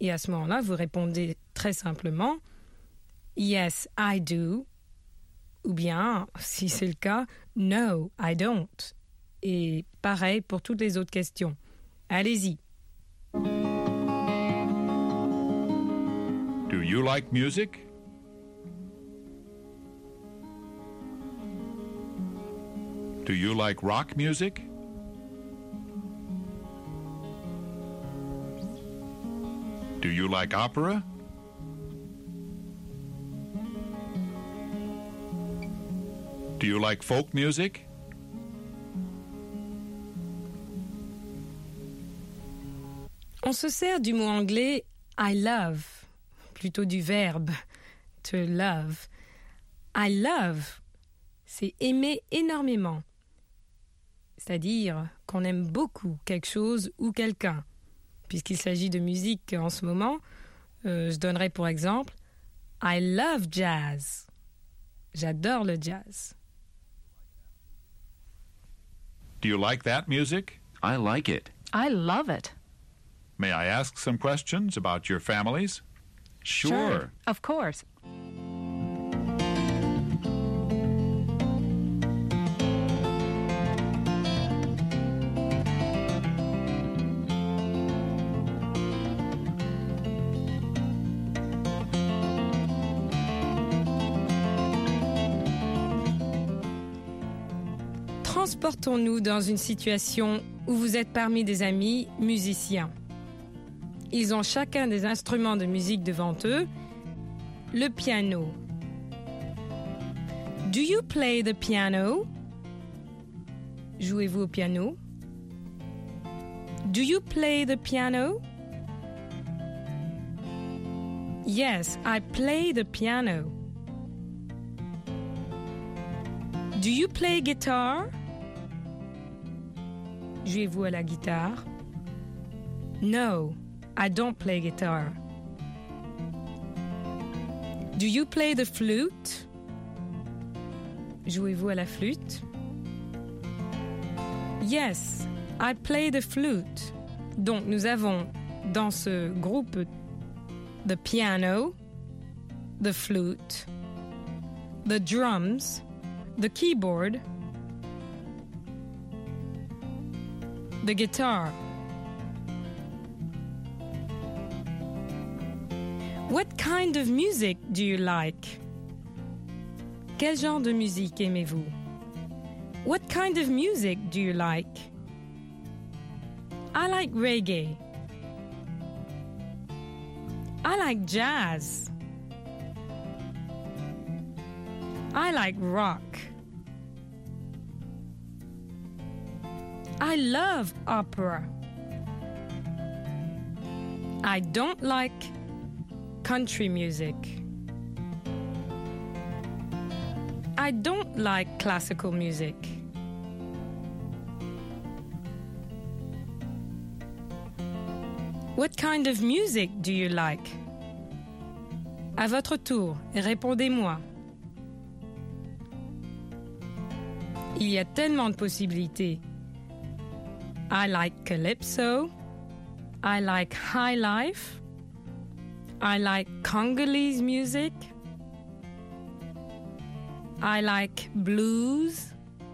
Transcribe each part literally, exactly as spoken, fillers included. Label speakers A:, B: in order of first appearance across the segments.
A: Et à ce moment-là, vous répondez très simplement « Yes, I do » ou bien, si c'est le cas, « No, I don't ». Et pareil pour toutes les autres questions. Allez-y.
B: Do you like music? Do you like rock music? Do you like opera? Do you like folk music?
A: On se sert du mot anglais I love, plutôt du verbe to love. I love, c'est aimer énormément. C'est-à-dire qu'on aime beaucoup quelque chose ou quelqu'un. Puisqu'il s'agit de musique en ce moment, euh, je donnerai pour exemple I love jazz. J'adore le jazz.
B: Do you like that music?
C: I like it.
D: I love it.
B: May I ask some questions about your families?
C: Sure.
D: Of course.
A: Transportons-nous dans une situation où vous êtes parmi des amis musiciens. Ils ont chacun des instruments de musique devant eux. Le piano. Do you play the piano? Jouez-vous au piano? Do you play the piano? Yes, I play the piano. Do you play guitar? Jouez-vous à la guitare? No, I don't play guitar. Do you play the flute? Jouez-vous à la flûte? Yes, I play the flute. Donc nous avons dans ce groupe the piano, the flute, the drums, the keyboard, the guitar. What kind of music do you like? Quel genre de musique aimez-vous? What kind of music do you like? I like reggae. I like jazz. I like rock. I love opera. I don't like country music. I don't like classical music. What kind of music do you like? À votre tour, répondez-moi. Il y a tellement de possibilités. I like calypso. I like high life. I like Congolese music. I like blues.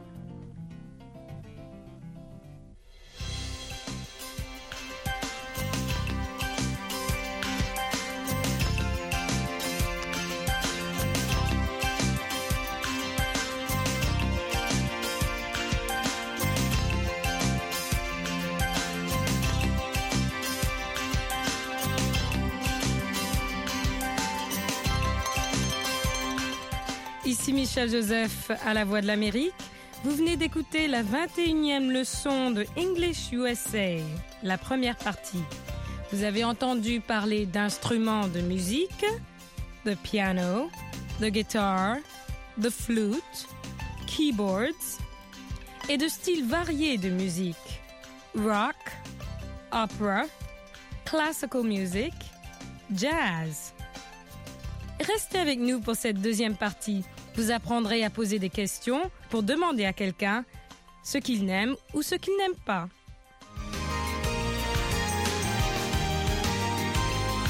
A: Ici Michel Joseph à la Voix de l'Amérique. Vous venez d'écouter la vingt et unième leçon de English U S A, la première partie. Vous avez entendu parler d'instruments de musique, the piano, the guitar, the flute, keyboards, et de styles variés de musique, rock, opera, classical music, jazz. Restez avec nous pour cette deuxième partie. Vous apprendrez à poser des questions pour demander à quelqu'un ce qu'il n'aime ou ce qu'il n'aime pas.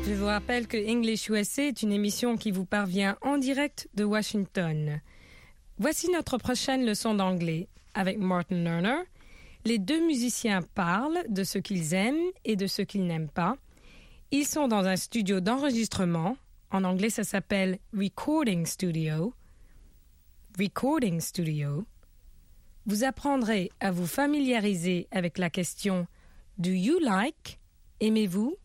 A: Je vous rappelle que English U S A est une émission qui vous parvient en direct de Washington. Voici notre prochaine leçon d'anglais. Avec Martin Lerner, les deux musiciens parlent de ce qu'ils aiment et de ce qu'ils n'aiment pas. Ils sont dans un studio d'enregistrement. En anglais, ça s'appelle Recording Studio. Recording Studio. Vous apprendrez à vous familiariser avec la question « Do you like ?» Aimez-vous?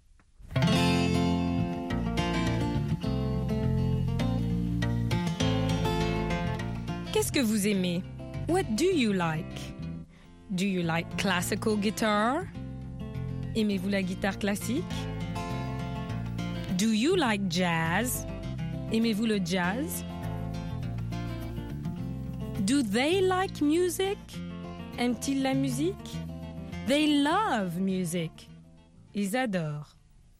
A: Qu'est-ce que vous aimez? What do you like? Do you like classical guitar? Aimez-vous la guitare classique? Do you like jazz? Aimez-vous le jazz? Do they like music? Aiment-ils la musique? They love music. Ils adorent.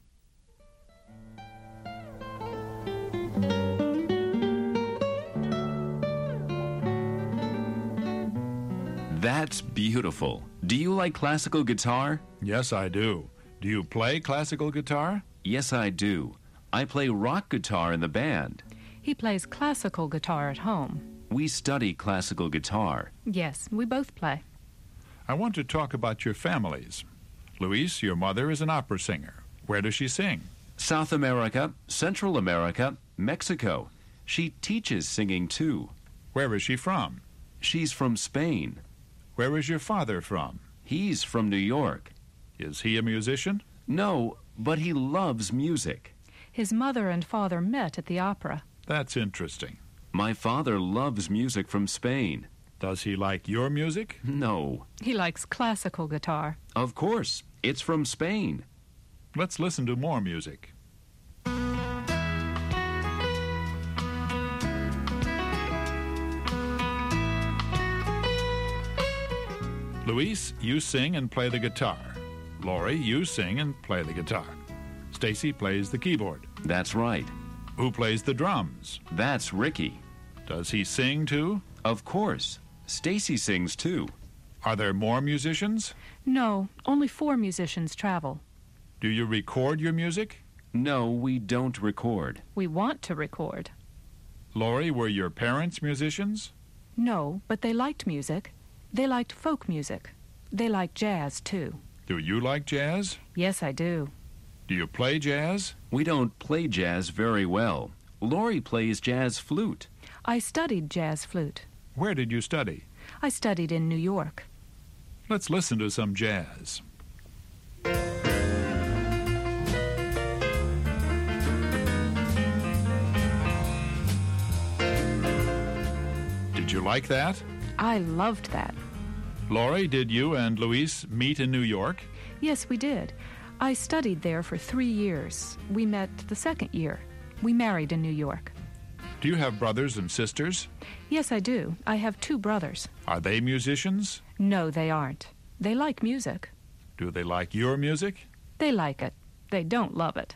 C: That's beautiful. Do you like classical guitar?
B: Yes, I do. Do you play classical guitar?
C: Yes, I do. I play rock guitar in the band.
D: He plays classical guitar at home.
C: We study classical guitar.
D: Yes, we both play.
B: I want to talk about your families. Luis, your mother is an opera singer. Where does she sing?
C: South America, Central America, Mexico. She teaches singing too.
B: Where is she from?
C: She's from Spain.
B: Where is your father from?
C: He's from New York.
B: Is he a musician?
C: No, but he loves music.
D: His mother and father met at the opera.
B: That's interesting.
C: My father loves music from Spain.
B: Does he like your music?
C: No.
D: He likes classical guitar.
C: Of course. It's from Spain.
B: Let's listen to more music. Luis, you sing and play the guitar. Lori, you sing and play the guitar. Stacy plays the keyboard.
C: That's right.
B: Who plays the drums?
C: That's Ricky.
B: Does he sing too?
C: Of course. Stacy sings too.
B: Are there more musicians?
D: No, only four musicians travel.
B: Do you record your music?
C: No, we don't record.
D: We want to record.
B: Lori, were your parents musicians?
D: No, but they liked music. They liked folk music. They like jazz too.
B: Do you like jazz?
D: Yes, I do.
B: Do you play jazz?
C: We don't play jazz very well. Lori plays jazz flute.
D: I studied jazz flute.
B: Where did you study?
D: I studied in New York.
B: Let's listen to some jazz. Did you like that?
D: I loved that.
B: Lori, did you and Luis meet in New York?
D: Yes, we did. I studied there for three years. We met the second year. We married in New York.
B: Do you have brothers and sisters?
D: Yes, I do. I have two brothers.
B: Are they musicians?
D: No, they aren't. They like music.
B: Do they like your music?
D: They like it. They don't love it.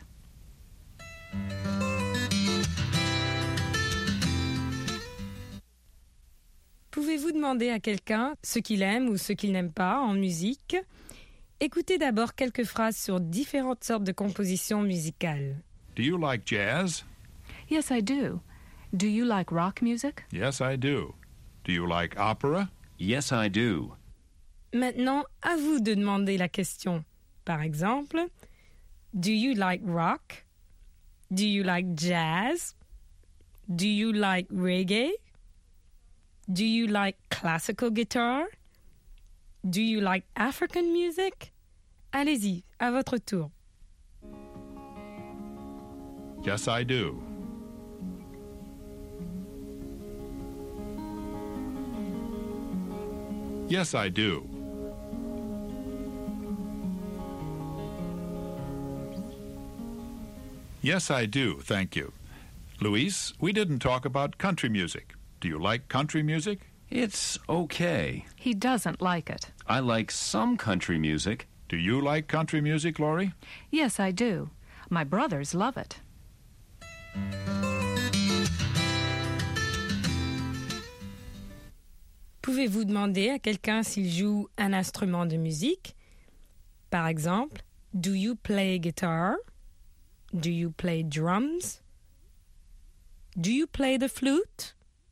A: Pouvez-vous demander à quelqu'un ce qu'il aime ou ce qu'il n'aime pas en musique? Écoutez d'abord quelques phrases sur différentes sortes de compositions musicales.
B: Do you like jazz?
D: Yes, I do. Do you like rock music?
B: Yes, I do. Do you like opera?
C: Yes, I do.
A: Maintenant, à vous de demander la question. Par exemple, do you like rock? Do you like jazz? Do you like reggae? Do you like classical guitar? Do you like African music? Allez-y, à votre tour.
B: Yes, I do. Yes, I do. Yes, I do, thank you. Luis, we didn't talk about country music. Do you like country music?
C: It's okay.
D: He doesn't like it.
C: I like some country music.
B: Do you like country music, Lori?
D: Yes, I do. My brothers love it.
A: Pouvez-vous demander à quelqu'un s'il joue un instrument de musique? Par exemple, do you play guitar? Do you play drums? Do you play the flute?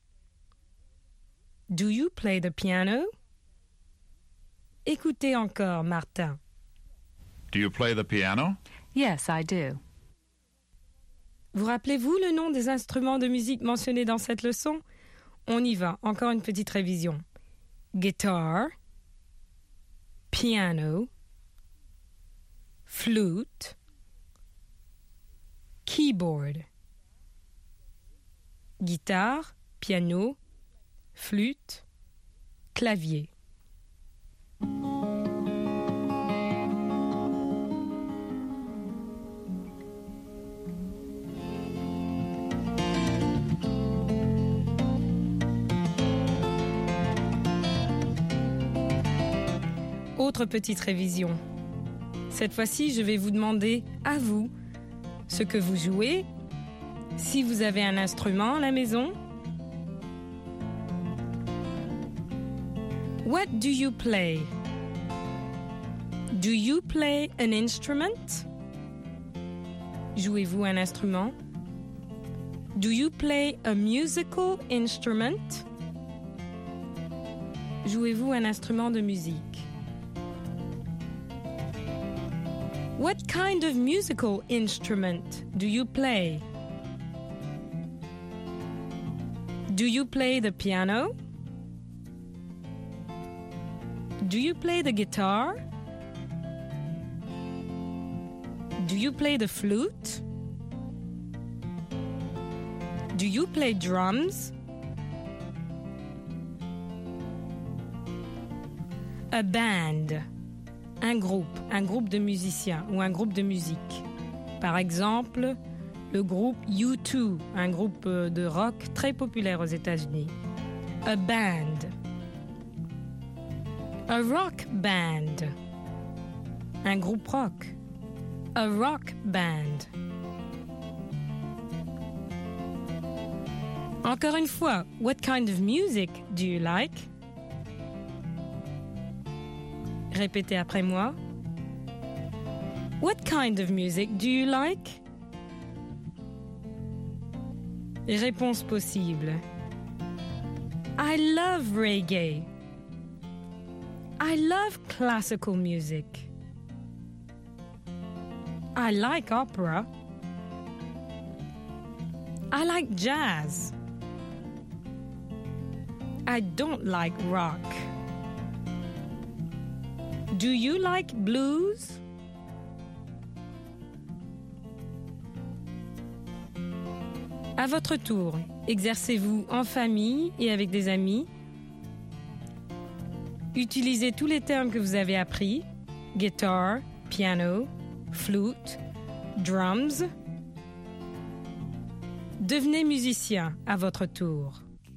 A: Do you play the piano? Écoutez encore, Martin.
B: Do you play the piano?
D: Yes, I do.
A: Vous rappelez-vous le nom des instruments de musique mentionnés dans cette leçon? On y va, encore une petite révision. Guitar, piano, flute, keyboard. Guitare, piano, flûte, clavier. Autre petite révision. Cette fois-ci, je vais vous demander, à vous, ce que vous jouez, si vous avez un instrument à la maison. What do you play? Do you play an instrument? Jouez-vous un instrument? Do you play a musical instrument? Jouez-vous un instrument de musique? What kind of musical instrument do you play? Do you play the piano? Do you play the guitar? Do you play the flute? Do you play drums? A band. Un groupe, un groupe de musiciens ou un groupe de musique. Par exemple, le groupe U deux, un groupe de rock très populaire aux États-Unis. A band. A rock band. Un groupe rock. A rock band. Encore une fois, what kind of music do you like? Répétez après moi. What kind of music do you like? Réponse possible. I love reggae. I love classical music. I like opera. I like jazz. I don't like rock. Do you like blues? À votre tour, exercez-vous en famille et avec des amis. Utilisez tous les termes que vous avez appris. Guitar, piano, flute, drums. Devenez musicien à votre tour.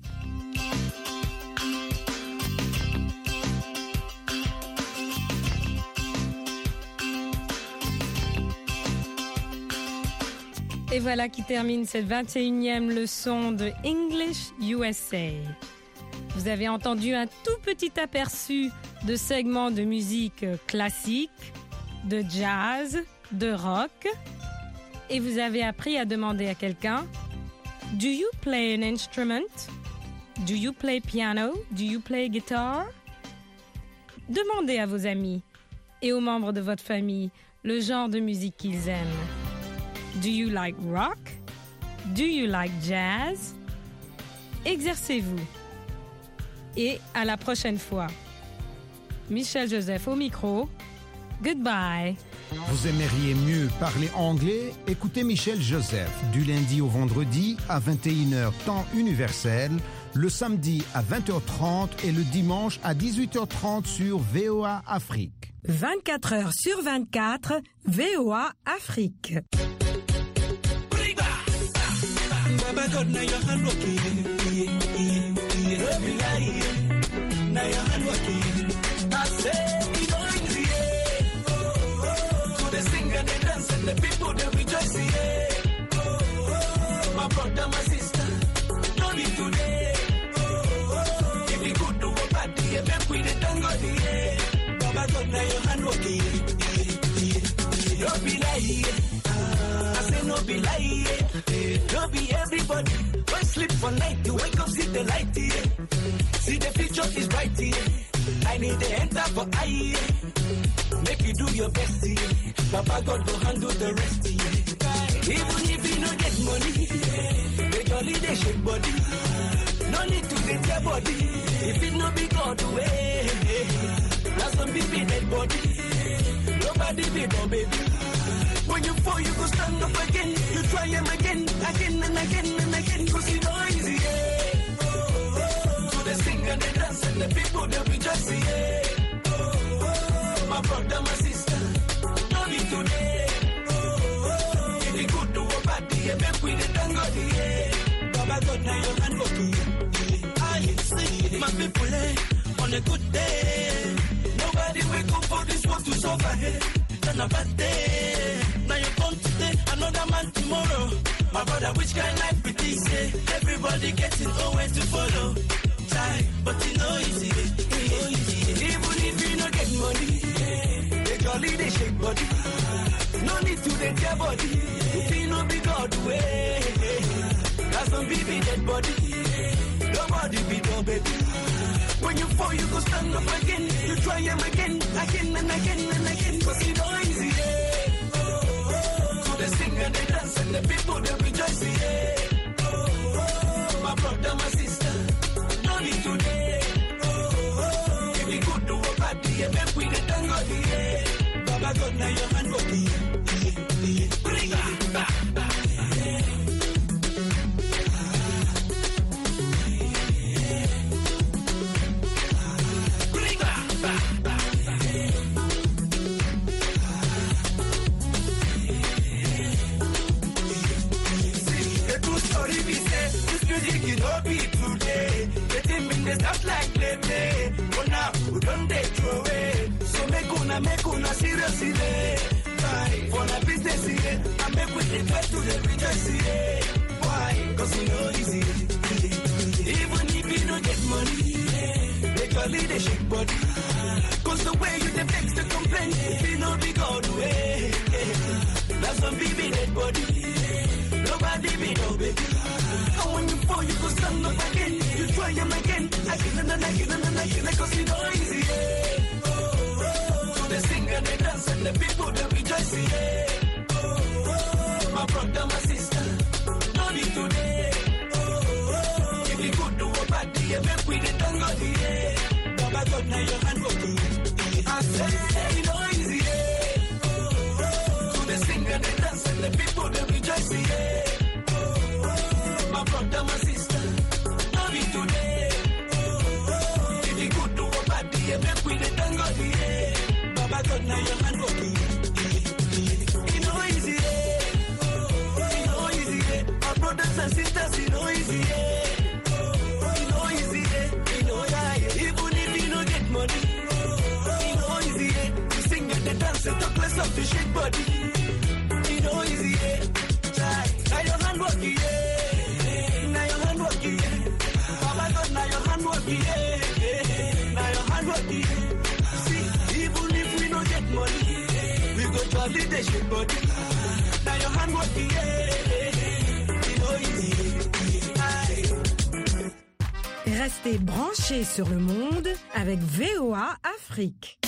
A: Et voilà qui termine cette vingt et unième leçon de English U S A. Vous avez entendu un tout petit aperçu de segments de musique classique, de jazz, de rock. Et vous avez appris à demander à quelqu'un « Do you play an instrument? Do you play piano? Do you play guitar? » Demandez à vos amis et aux membres de votre famille le genre de musique qu'ils aiment. Do you like rock? Do you like jazz? Exercez-vous. Et à la prochaine fois. Michel Joseph au micro. Goodbye.
E: Vous aimeriez mieux parler anglais? Écoutez Michel Joseph du lundi au vendredi à vingt et une heures temps universel, le samedi à vingt heures trente et le dimanche à dix-huit heures trente sur V O A Afrique.
A: vingt-quatre heures sur vingt-quatre, V O A Afrique.
F: Baba God, now your hand working. Now your hand working. I say, we don't easy. Oh, oh, oh. They sing and they dance and the people they rejoice. Yeah. Oh, oh, my brother, my sister, don't need today. Oh, oh, if you could do a party, you make we the tango. Yeah. Baba God, now your hand working. Don't be like, I say. no be everybody. Why sleep for night, you wake up, see the light, yeah. See the future is bright, yeah. I need to enter for I, yeah. Make you do your best, yeah. Papa God will handle the rest, yeah. Even if you don't get money, yeah. They jolly, they shake body. No need to get your body. If it no be God way, now some people dead body. Nobody be no baby. When you fall, you go stand up again. You try them again, again and again and again. Cause it's not easy, yeah. So they sing and they dance and the people they rejoice, yeah. My brother, my sister, no need today. If you good to a party, yeah, make we the tango, yeah. Baba God, now your hand go to you. I see my people, eh, on a good day. Nobody wake up for this world to suffer, hey. Then a bad day. Now you come today, another man tomorrow. My brother, which kind life it is, eh? Everybody getting nowhere to follow. Try, but you know easy, eh? Easy. Even if you don't get money, they jolly, they shake body. No need to get your body. If you know be God way, got some baby dead body. Nobody be no baby. When you fall, you go stand up again. You try them again, again and again and again. Cause it's not easy, yeah. So they sing and they dance and the people they rejoice, yeah. My brother, my sister, no need today. If you go to a party, yeah, make we the tango, yeah. Baba God, now your hand go, yeah. Bring it back. Just like lately, but now we don't take throw away. So make una, make una seriously. Right. For the business, yeah. I make with the try to the rejoice, yeah. Why? Cause you know easy. Even if you don't get money, yeah. They call it a shake body. Cause the way you vex the complaint, if you know be God way. That's some baby dead body. Nobody be no baby. And when you fall, you go stand up again. You try them again, again and again and again. Cause it's not easy, yeah. So they sing and they dance and the people they rejoice, yeah. My brother, my sister, no need today. If you go to a party, yeah, make we the tango, yeah. Baba God, now your hand go to you. I say, it's not easy, yeah. So they sing and they dance and the people they rejoice, yeah. My brother, my sister, no need today. If you go to a party, yeah, make we the tango, yeah. Baba God, now your hand go to you. It's not easy, yeah. It's not easy, yeah. My brothers and sisters, it's not easy, yeah. It's not easy, yeah. It's not, yeah. Even if you don't get money, it's not easy, yeah. You sing and they dance and talk less of the shake body. It's not easy, yeah. Try, now your hand work, yeah. Yeah, now your hand work, yeah. See, even if we don't get money, we go jolly the shit body. Now your hand work, yeah. You know easy.
A: Restez branchés sur le monde avec V O A Afrique.